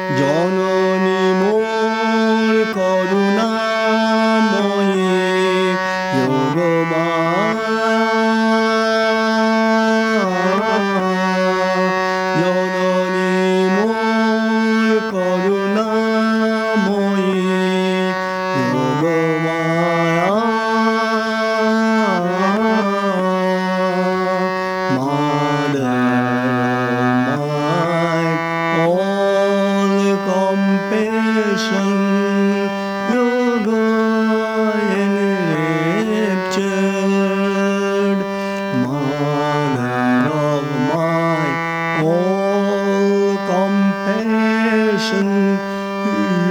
জননী মোর করুণাময়ী যোগমায়া জননী মোর করুণাময়ী Yogamaya compassion, yoga enraptured, mother of my all compassion.